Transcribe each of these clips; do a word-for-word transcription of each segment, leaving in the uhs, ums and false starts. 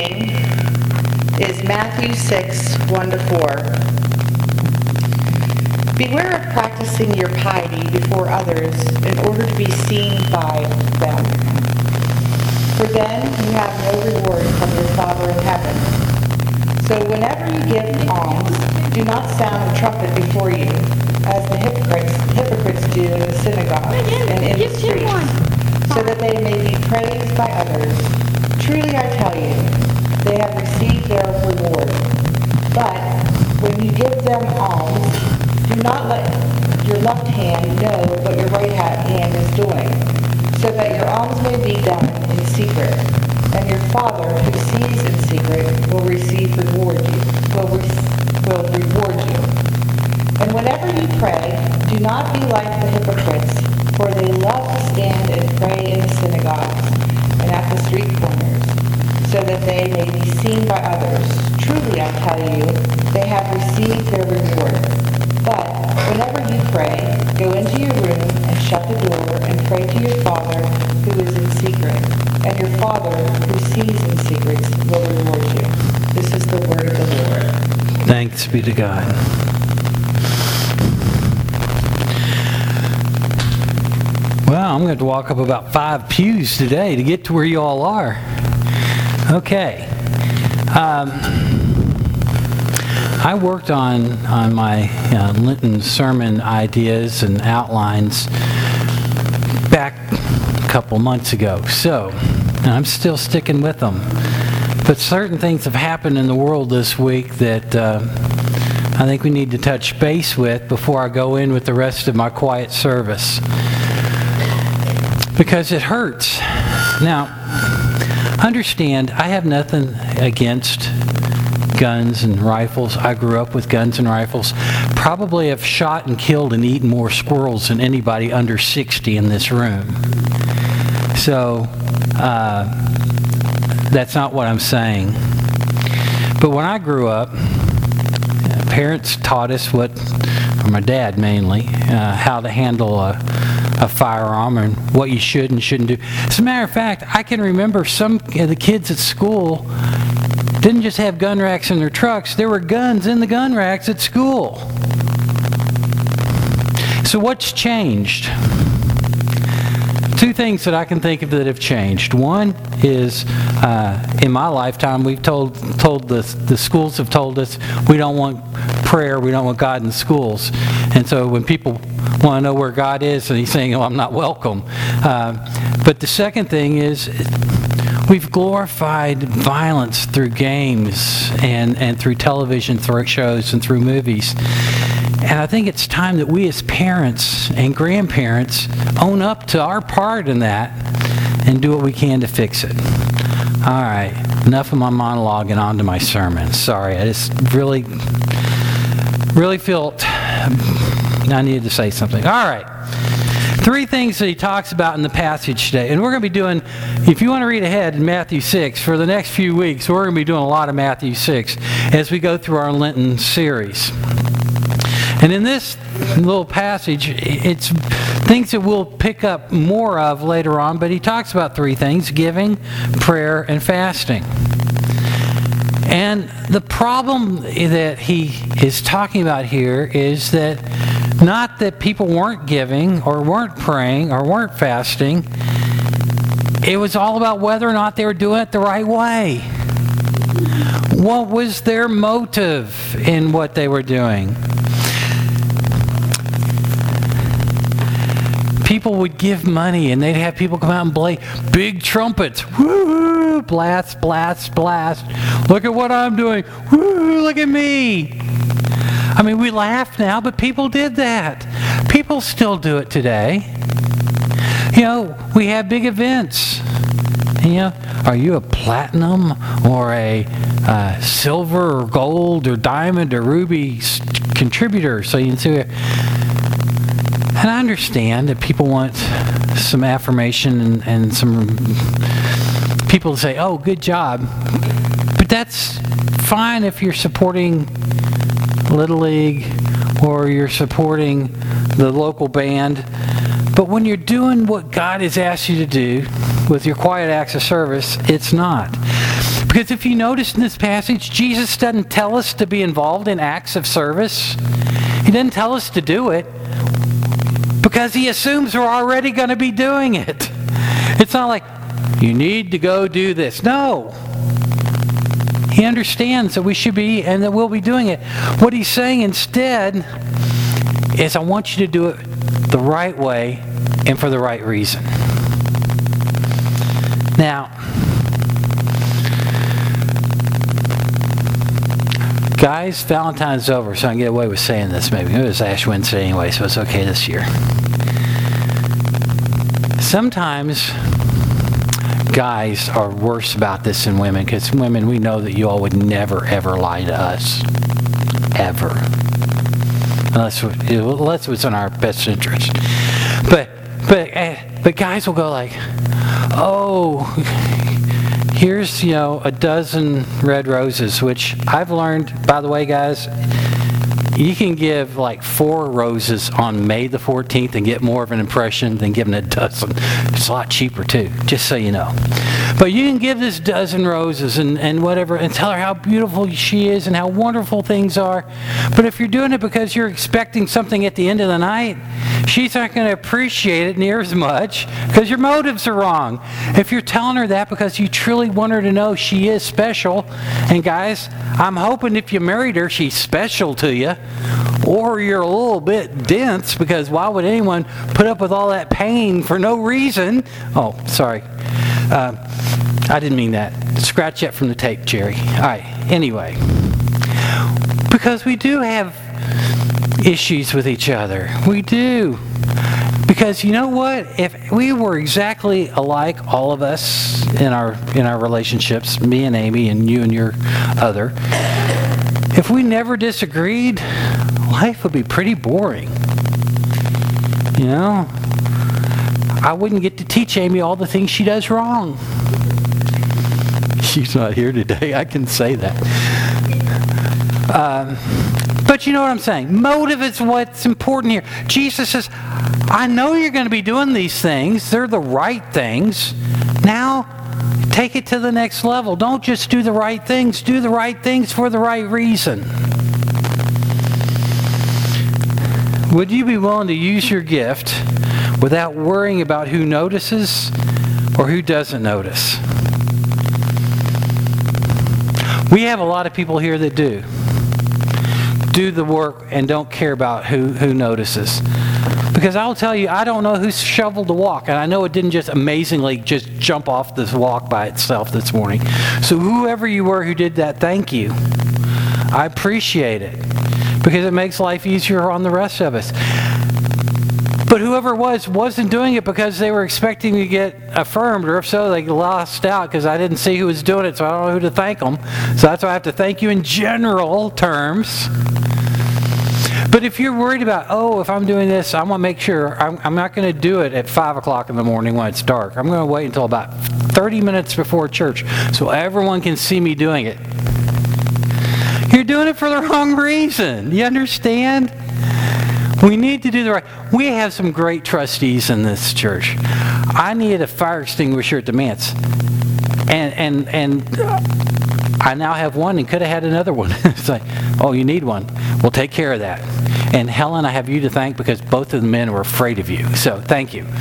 reading is Matthew six, one to four. Beware of practicing your piety before others in order to be seen by them. For then you have no reward from your Father in heaven. So whenever you give alms, do not sound a trumpet before you, as the hypocrites, hypocrites do in the synagogues and in the streets, so that they may be praised by others. Truly I tell you, they have received their reward. But when you give them alms, do not let your left hand know what your right hand is doing, so that your alms may be done in secret. And your Father who sees in secret will receive reward you, will, re- will reward you. And whenever you pray, do not be like the hypocrites, for they love to stand and pray in the synagogues and at the street corners, so that they may be seen by others. Truly I tell you, they have received their reward. But whenever you pray, go into your room and shut the door and pray to your Father who is in secret. And your Father who sees in secrets will reward you. This is the word of the Lord. Thanks be to God. Well, I'm going to walk up about five pews today to get to where you all are. Okay. Um, I worked on, on my uh, Lenten sermon ideas and outlines back a couple months ago. So, I'm still sticking with them. But certain things have happened in the world this week that uh, I think we need to touch base with before I go in with the rest of my quiet service. Because it hurts. Now, understand, I have nothing against guns and rifles. I grew up with guns and rifles. Probably have shot and killed and eaten more squirrels than anybody under sixty in this room. So, uh, that's not what I'm saying. But when I grew up, parents taught us what, or my dad mainly, uh, how to handle a, a firearm and what you should and shouldn't do. As a matter of fact, I can remember some of the kids at school didn't just have gun racks in their trucks. There were guns in the gun racks at school. So what's changed? Two things that I can think of that have changed. One is, uh, in my lifetime, we've told told the the schools have told us we don't want prayer, we don't want God in schools. And so when people want to know where God is, and He's saying, "Oh, I'm not welcome." Uh, but the second thing is, we've glorified violence through games and and through television through shows and through movies. And I think it's time that we as parents and grandparents own up to our part in that and do what we can to fix it. All right, enough of my monologue and on to my sermon. Sorry, I just really, really felt I needed to say something. All right, three things that he talks about in the passage today. And we're going to be doing, if you want to read ahead in Matthew six, for the next few weeks, we're going to be doing a lot of Matthew six as we go through our Lenten series. And in this little passage, it's things that we'll pick up more of later on, but he talks about three things: giving, prayer, and fasting. And the problem that he is talking about here is that not that people weren't giving or weren't praying or weren't fasting. It was all about whether or not they were doing it the right way. What was their motive in what they were doing? People would give money and they'd have people come out and play big trumpets. Woo! Blast, blast, blast. Look at what I'm doing. Woo! Look at me. I mean, we laugh now, but people did that. People still do it today. You know, we have big events. You know, are you a platinum or a uh, silver or gold or diamond or ruby contributor? So you can see it. And I understand that people want some affirmation and, and some people to say, "Oh, good job." But that's fine if you're supporting Little League or you're supporting the local band. But when you're doing what God has asked you to do with your quiet acts of service, it's not. Because if you notice in this passage, Jesus doesn't tell us to be involved in acts of service. He doesn't tell us to do it because he assumes we're already going to be doing it. It's not like, you need to go do this. No. He understands that we should be and that we'll be doing it. What he's saying instead is, I want you to do it the right way and for the right reason. Now, guys, Valentine's over, so I can get away with saying this maybe. It was Ash Wednesday anyway, so it's okay this year. Sometimes guys are worse about this than women, because women, we know that you all would never, ever lie to us. Ever. Unless, unless it was in our best interest. But, but, uh, but guys will go like, oh, here's, you know, a dozen red roses, which I've learned, by the way, guys, you can give like four roses on May the fourteenth and get more of an impression than giving a dozen. It's a lot cheaper too, just so you know. But you can give this dozen roses and, and whatever and tell her how beautiful she is and how wonderful things are. But if you're doing it because you're expecting something at the end of the night, she's not going to appreciate it near as much because your motives are wrong. If you're telling her that because you truly want her to know she is special, and guys, I'm hoping if you married her, she's special to you, or you're a little bit dense, because why would anyone put up with all that pain for no reason? Oh, sorry. Uh, I didn't mean that. Scratch that from the tape, Jerry. All right, anyway. Because we do have issues with each other. We do. Because you know what? If we were exactly alike, all of us in our in our relationships, me and Amy and you and your other, if we never disagreed, life would be pretty boring. You know? I wouldn't get to teach Amy all the things she does wrong. She's not here today. I can say that. Um, but you know what I'm saying? Motive is what's important here. Jesus says, I know you're going to be doing these things. They're the right things. Now, take it to the next level. Don't just do the right things. Do the right things for the right reason. Would you be willing to use your gift without worrying about who notices or who doesn't notice? We have a lot of people here that do. Do the work and don't care about who, who notices. Because I'll tell you, I don't know who shoveled the walk. And I know it didn't just amazingly just jump off this walk by itself this morning. So whoever you were who did that, thank you. I appreciate it. Because it makes life easier on the rest of us. But whoever it was wasn't doing it because they were expecting to get affirmed, or if so, they lost out because I didn't see who was doing it, so I don't know who to thank them. So that's why I have to thank you in general terms. But if you're worried about, oh, if I'm doing this, I want to make sure I'm, I'm not going to do it at five o'clock in the morning when it's dark. I'm going to wait until about thirty minutes before church so everyone can see me doing it. You're doing it for the wrong reason. You understand? We need to do the right. We have some great trustees in this church. I needed a fire extinguisher at the manse, and and and I now have one, and could have had another one. It's like, oh, you need one. We'll take care of that. And Helen, I have you to thank because both of the men were afraid of you. So thank you.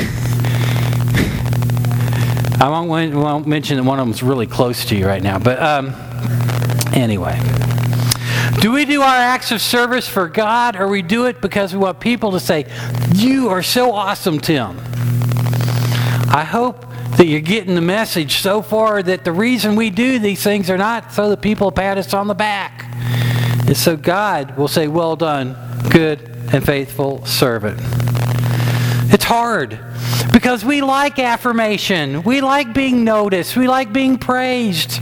I won't, won't mention that one of them is really close to you right now, but um, anyway. Do we do our acts of service for God, or we do it because we want people to say, you are so awesome, Tim? I hope that you're getting the message so far that the reason we do these things are not so that people pat us on the back. It's so God will say, well done, good and faithful servant. It's hard because we like affirmation. We like being noticed. We like being praised.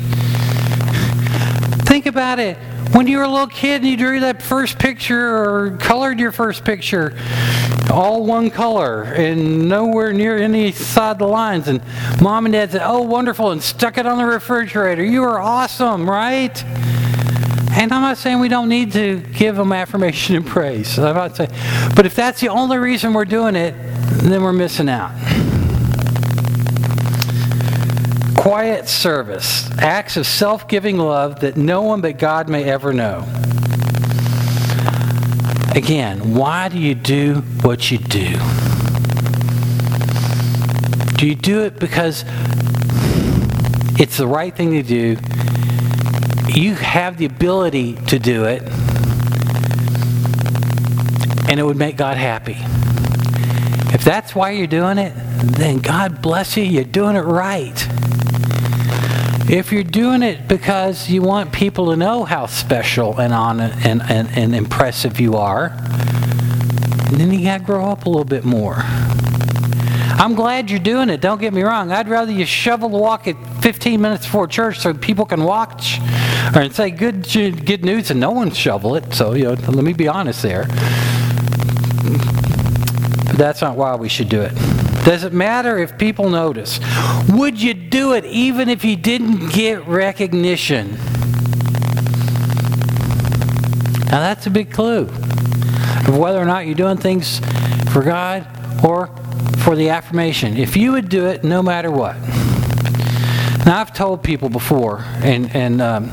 Think about it. When you were a little kid and you drew that first picture or colored your first picture, all one color and nowhere near any side of the lines, and mom and dad said, oh, wonderful, and stuck it on the refrigerator. You were awesome, right? And I'm not saying we don't need to give them affirmation and praise. I'm not saying, but if that's the only reason we're doing it, then we're missing out. Quiet service, acts of self-giving love that no one but God may ever know. Again, why do you do what you do? Do you do it because it's the right thing to do? You have the ability to do it, and it would make God happy. If that's why you're doing it, then God bless you, you're doing it right. If you're doing it because you want people to know how special and on and, and, and impressive you are, then you got to grow up a little bit more. I'm glad you're doing it, don't get me wrong. I'd rather you shovel the walk at fifteen minutes before church so people can watch or say good good news and no one shovel it. So, you know, let me be honest there. But that's not why we should do it. Does it matter if people notice? Would you do it even if you didn't get recognition? Now that's a big clue of whether or not you're doing things for God or for the affirmation. If you would do it no matter what. Now I've told people before, and, and um,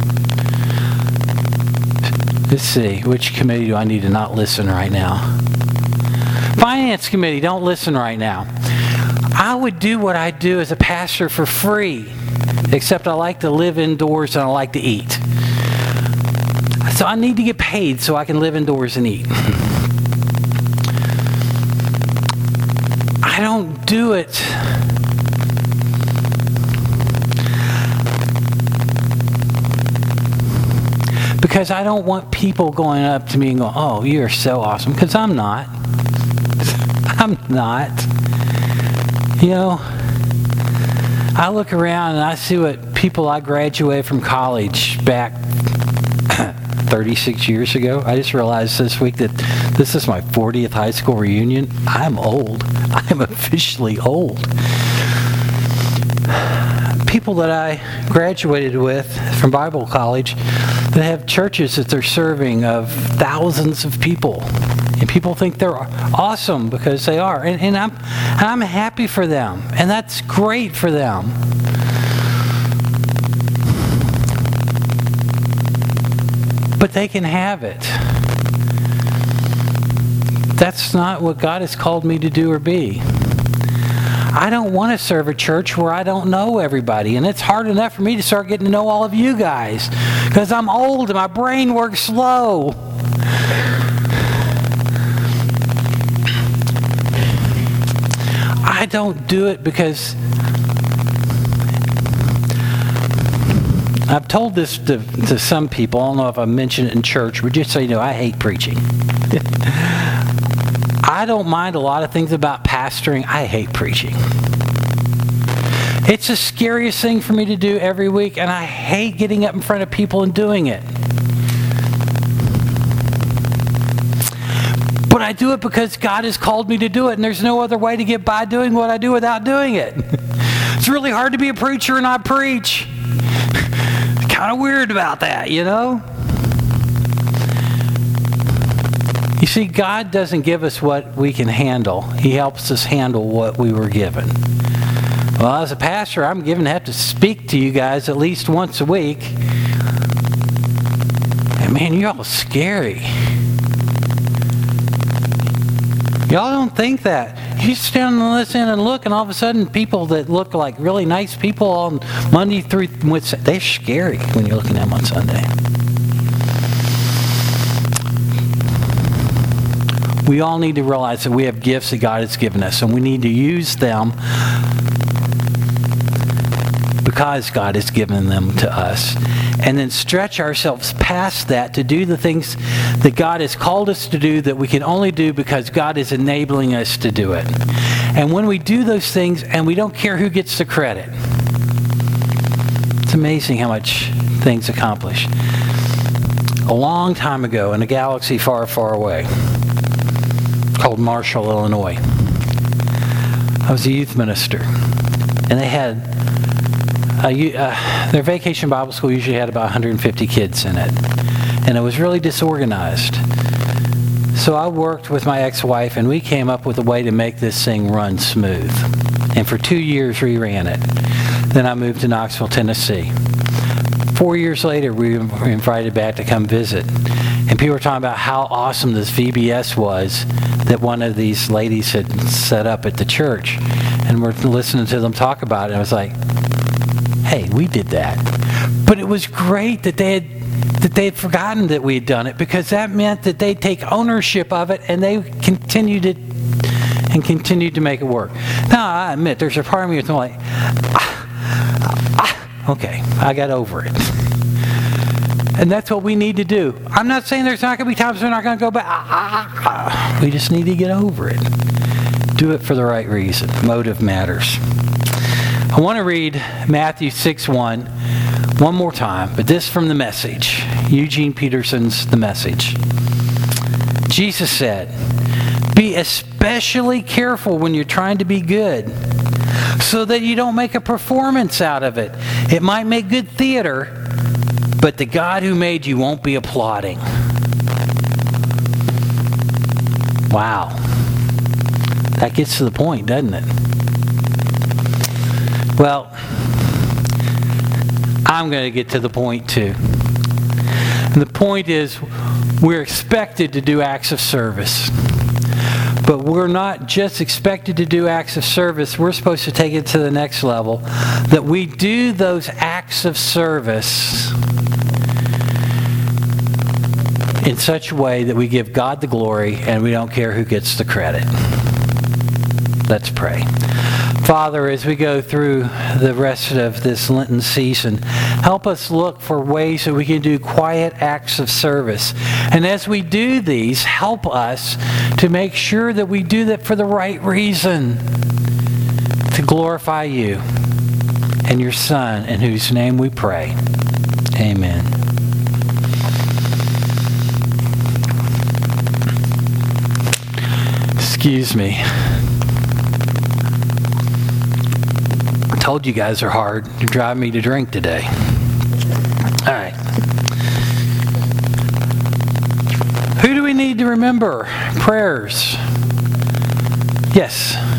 let's see, which committee do I need to not listen right now? Finance committee, don't listen right now. I would do what I do as a pastor for free, except I like to live indoors and I like to eat. So I need to get paid so I can live indoors and eat. I don't do it because I don't want people going up to me and going, oh, you're so awesome, because I'm not. I'm not. You know, I look around and I see what people I graduated from college back thirty-six years ago. I just realized this week that this is my fortieth high school reunion. I'm old. I'm officially old. People that I graduated with from Bible college that have churches that they're serving of thousands of people. And people think they're awesome because they are. And, and I'm, I'm happy for them. And that's great for them. But they can have it. That's not what God has called me to do or be. I don't want to serve a church where I don't know everybody. And it's hard enough for me to start getting to know all of you guys. Because I'm old and my brain works slow. I don't do it because I've told this to, to some people. I don't know if I mentioned it in church, but just so you know, I hate preaching. I don't mind a lot of things about pastoring. I hate preaching. It's the scariest thing for me to do every week, and I hate getting up in front of people and doing it. But I do it because God has called me to do it, and there's no other way to get by doing what I do without doing it. It's really hard to be a preacher and not preach. Kind of weird about that, you know? You see, God doesn't give us what we can handle. He helps us handle what we were given. Well, as a pastor, I'm given to have to speak to you guys at least once a week. And man, you're all scary. Y'all don't think that. You stand and listen and look, and all of a sudden people that look like really nice people on Monday through, they're scary when you're looking at them on Sunday. We all need to realize that we have gifts that God has given us, and we need to use them because God has given them to us. And then stretch ourselves past that to do the things that God has called us to do that we can only do because God is enabling us to do it. And when we do those things and we don't care who gets the credit, it's amazing how much things accomplish. A long time ago in a galaxy far, far away called Marshall, Illinois, I was a youth minister, and they had a, uh, their vacation Bible school usually had about one hundred fifty kids in it, and it was really disorganized. So I worked with my ex-wife, and we came up with a way to make this thing run smooth. And for two years we ran it. Then I moved to Knoxville, Tennessee. Four years later, we were invited back to come visit. And people were talking about how awesome this V B S was that one of these ladies had set up at the church. And we're listening to them talk about it. And I was like, hey, we did that. But it was great that they had that they had forgotten that we had done it, because that meant that they'd take ownership of it and they continued it and continued to make it work. Now, I admit, there's a part of me that's like, ah, ah, okay, I got over it. And that's what we need to do. I'm not saying there's not going to be times we're not going to go back. Ah, ah, ah. We just need to get over it. Do it for the right reason. Motive matters. I want to read Matthew six one one more time, but this from The Message. Eugene Peterson's The Message. Jesus said, "Be especially careful when you're trying to be good, so that you don't make a performance out of it. It might make good theater, but the God who made you won't be applauding." Wow. That gets to the point, doesn't it? Well, I'm going to get to the point too. And the point is, we're expected to do acts of service. But we're not just expected to do acts of service, we're supposed to take it to the next level. That we do those acts of service in such a way that we give God the glory and we don't care who gets the credit. Let's pray. Father, as we go through the rest of this Lenten season, help us look for ways that we can do quiet acts of service. And as we do these, help us to make sure that we do that for the right reason, to glorify you and your Son, in whose name we pray. Amen. Excuse me. I told you guys are hard. You're driving me to drink today. All right. Who do we need to remember? Prayers. Yes.